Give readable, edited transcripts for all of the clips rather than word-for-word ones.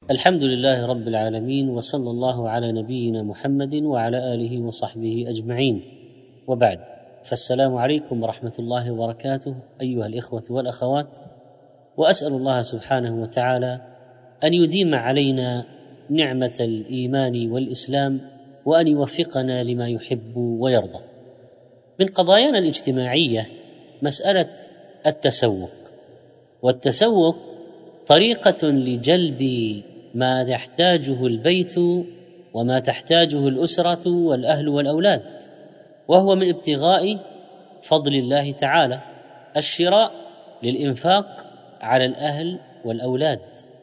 الحمد لله رب العالمين، وصلى الله على نبينا محمد وعلى آله وصحبه أجمعين، وبعد، فالسلام عليكم ورحمة الله وبركاته أيها الإخوة والأخوات. وأسأل الله سبحانه وتعالى أن يديم علينا نعمة الإيمان والإسلام، وأن يوفقنا لما يحب ويرضى. من قضايانا الاجتماعية مسألة التسوق، والتسوق طريقة لجلب ما يحتاجه البيت وما تحتاجه الأسرة والأهل والأولاد، وهو من ابتغاء فضل الله تعالى. الشراء للإنفاق على الأهل والأولاد.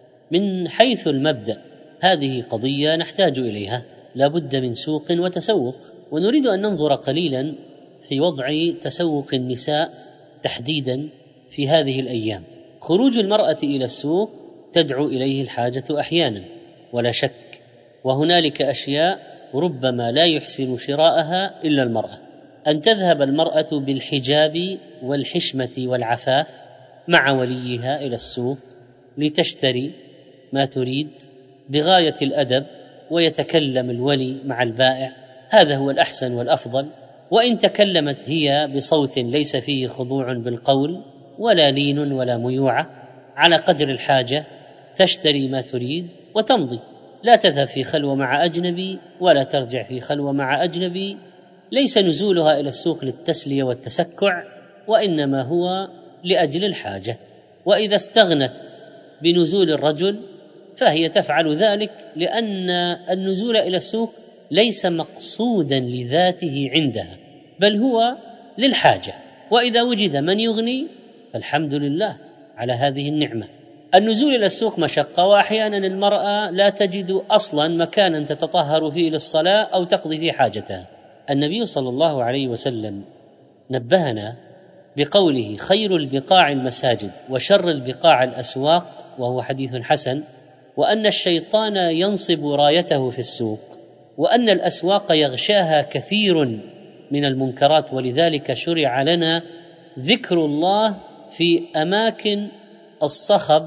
من حيث المبدأ هذه قضية نحتاج إليها، لا بد من سوق وتسوق. ونريد أن ننظر قليلا في وضع تسوق النساء تحديدا في هذه الأيام. خروج المرأة إلى السوق تدعو إليه الحاجة أحيانا ولا شك، وهنالك أشياء ربما لا يحسن شراءها إلا المرأة. أن تذهب المرأة بالحجاب والحشمة والعفاف مع وليها إلى السوق لتشتري ما تريد بغاية الأدب، ويتكلم الولي مع البائع، هذا هو الأحسن والأفضل. وإن تكلمت هي بصوت ليس فيه خضوع بالقول ولا لين ولا ميوعة، على قدر الحاجة تشتري ما تريد وتمضي، لا تذهب في خلوة مع أجنبي ولا ترجع في خلوة مع أجنبي. ليس نزولها إلى السوق للتسلية والتسكع، وإنما هو لأجل الحاجة. وإذا استغنت بنزول الرجل فهي تفعل ذلك لأن النزول إلى السوق ليس مقصودا لذاته عندها، بل هو للحاجة. وإذا وجد من يغني فالحمد لله على هذه النعمة. النزول إلى السوق مشقة، وأحيانا المرأة لا تجد أصلا مكانا تتطهر فيه للصلاة أو تقضي فيه حاجتها. النبي صلى الله عليه وسلم نبهنا بقوله: خير البقاع المساجد وشر البقاع الأسواق، وهو حديث حسن، وأن الشيطان ينصب رايته في السوق، وأن الأسواق يغشاها كثير من المنكرات، ولذلك شرع لنا ذكر الله في أماكن الصخب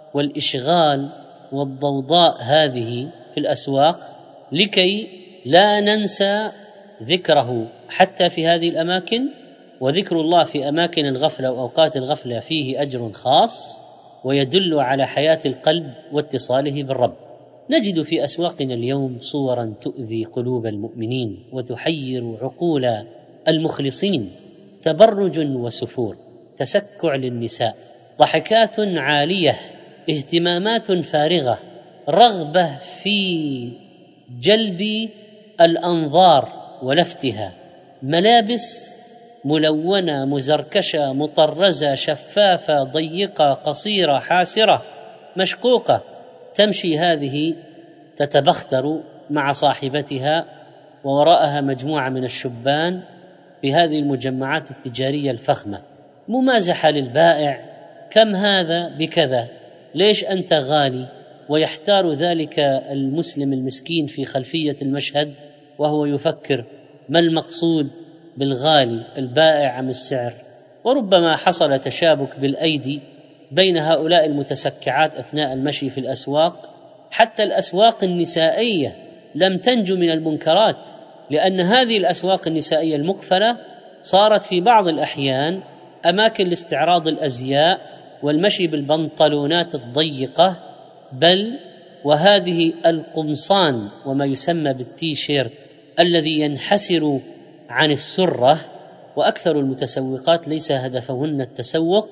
والإشغال والضوضاء هذه في الأسواق، لكي لا ننسى ذكره حتى في هذه الأماكن. وذكر الله في أماكن الغفلة وأوقات الغفلة فيه أجر خاص، ويدل على حياة القلب واتصاله بالرب. نجد في أسواقنا اليوم صورا تؤذي قلوب المؤمنين وتحير عقول المخلصين: تبرج وسفور، تسكع للنساء، ضحكات عالية، اهتمامات فارغة، رغبة في جلب الأنظار ولفتها، ملابس ملونة مزركشة مطرزة شفافة ضيقة قصيرة حاسرة مشقوقة، تمشي هذه تتبختر مع صاحبتها، ووراءها مجموعة من الشبان بهذه المجمعات التجارية الفخمة، ممازحة للبائع: كم هذا بكذا، ليش أنت غالي؟ ويحتار ذلك المسلم المسكين في خلفية المشهد وهو يفكر: ما المقصود بالغالي، البائع أم السعر؟ وربما حصل تشابك بالأيدي بين هؤلاء المتسكعات أثناء المشي في الأسواق. حتى الأسواق النسائية لم تنجو من المنكرات، لأن هذه الأسواق النسائية المقفلة صارت في بعض الأحيان أماكن لاستعراض الأزياء والمشي بالبنطلونات الضيقة، بل وهذه القمصان وما يسمى بالتيشيرت الذي ينحسر عن السرة. وأكثر المتسوقات ليس هدفهن التسوق،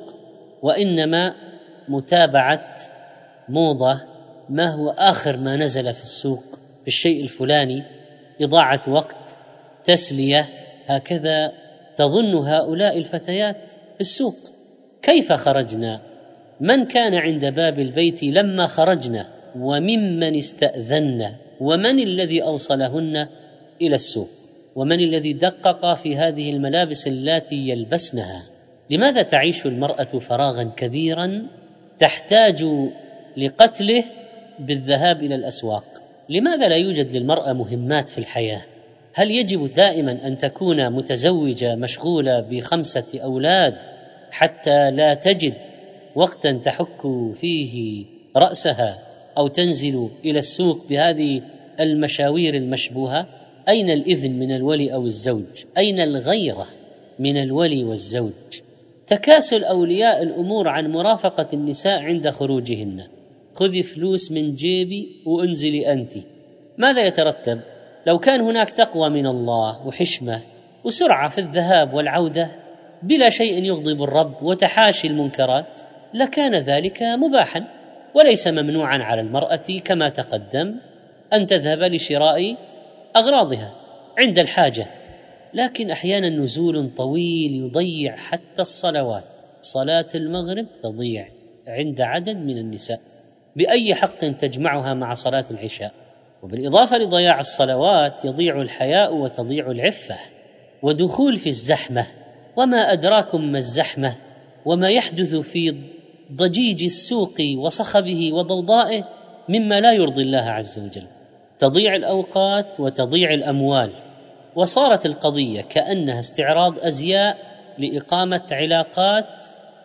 وإنما متابعة موضة، ما هو آخر ما نزل في السوق في الشيء الفلاني، إضاعة وقت، تسلية، هكذا تظن هؤلاء الفتيات في السوق. كيف خرجنا؟ من كان عند باب البيت لما خرجنا؟ وممن استأذنا؟ ومن الذي أوصلهن إلى السوق؟ ومن الذي دقق في هذه الملابس التي يلبسنها؟ لماذا تعيش المرأة فراغا كبيرا تحتاج لقتله بالذهاب إلى الأسواق؟ لماذا لا يوجد للمرأة مهمات في الحياة؟ هل يجب دائما أن تكون متزوجة مشغولة ب5 أولاد حتى لا تجد وقتا تحك فيه رأسها أو تنزل إلى السوق بهذه المشاوير المشبوهة؟ أين الإذن من الولي أو الزوج؟ أين الغيرة من الولي والزوج؟ تكاسل أولياء الأمور عن مرافقة النساء عند خروجهن. خذي فلوس من جيبي وانزلي أنت. ماذا يترتب؟ لو كان هناك تقوى من الله وحشمة وسرعة في الذهاب والعودة بلا شيء يغضب الرب وتحاشي المنكرات لكان ذلك مباحا، وليس ممنوعا على المرأة كما تقدم أن تذهب لشراء أغراضها عند الحاجة. لكن أحيانا نزول طويل يضيع حتى الصلوات. صلاة المغرب تضيع عند عدد من النساء، بأي حق تجمعها مع صلاة العشاء؟ وبالإضافة لضياع الصلوات يضيع الحياء وتضيع العفة، ودخول في الزحمة. وما أدراكم ما الزحمة وما يحدث في ضجيج السوق وصخبه وضوضائه مما لا يرضي الله عز وجل. تضيع الأوقات وتضيع الأموال، وصارت القضية كأنها استعراض أزياء لإقامة علاقات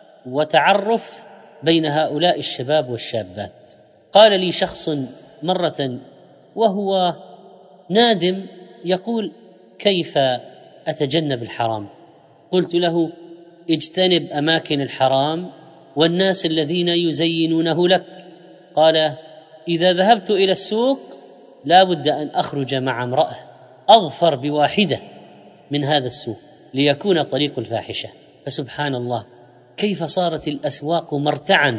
وتعرف بين هؤلاء الشباب والشابات. قال لي شخص مرة وهو نادم يقول: كيف أتجنب الحرام؟ قلت له: اجتنب أماكن الحرام والناس الذين يزينونه لك. قال: إذا ذهبت إلى السوق لا بد أن أخرج مع امرأة أظفر بواحدة من هذا السوق ليكون طريق الفاحشة. فسبحان الله، كيف صارت الأسواق مرتعا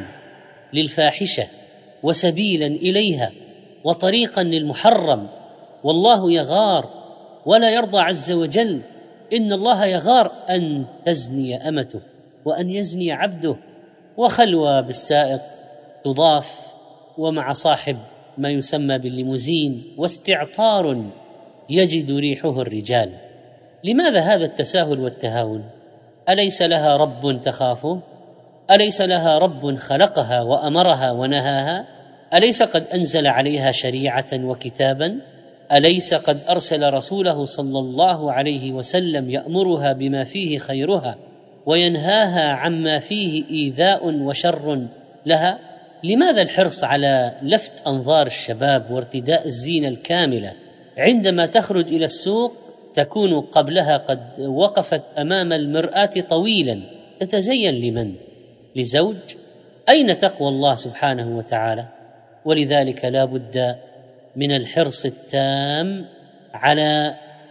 للفاحشة وسبيلا إليها وطريقا للمحرم. والله يغار ولا يرضى عز وجل. إن الله يغار أن تزني أمته وأن يزني عبده. وخلوة بالسائق تضاف ومع صاحب ما يسمى بالليموزين، واستعطار يجد ريحه الرجال. لماذا هذا التساهل والتهاون؟ أليس لها رب تخافه؟ أليس لها رب خلقها وأمرها ونهاها؟ أليس قد أنزل عليها شريعة وكتابا؟ أليس قد أرسل رسوله صلى الله عليه وسلم يأمرها بما فيه خيرها وينهاها عما فيه إيذاء وشر لها؟ لماذا الحرص على لفت أنظار الشباب وارتداء الزينة الكاملة؟ عندما تخرج إلى السوق تكون قبلها قد وقفت أمام المرآة طويلا تتزين لمن؟ لزوج؟ أين تقوى الله سبحانه وتعالى؟ ولذلك لا بد من الحرص التام على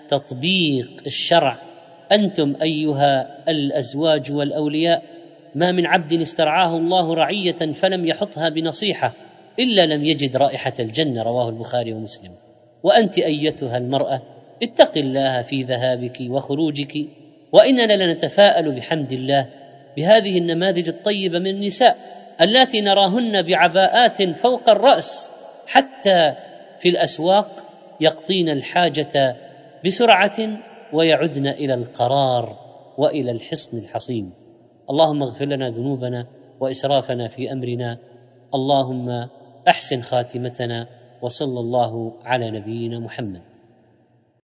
تطبيق الشرع. أنتم أيها الأزواج والأولياء ما من عبد استرعاه الله رعية فلم يحطها بنصيحة إلا لم يجد رائحة الجنة، رواه البخاري ومسلم. وأنت أيتها المرأة اتق الله في ذهابك وخروجك. وإننا لنتفاءل بحمد الله بهذه النماذج الطيبة من النساء اللاتي نراهن بعباءات فوق الرأس حتى في الأسواق يقضين الحاجة بسرعة ويعدن إلى القرار وإلى الحصن الحصين. اللهم اغفر لنا ذنوبنا وإسرافنا في أمرنا. اللهم أحسن خاتمتنا، وصلى الله على نبينا محمد.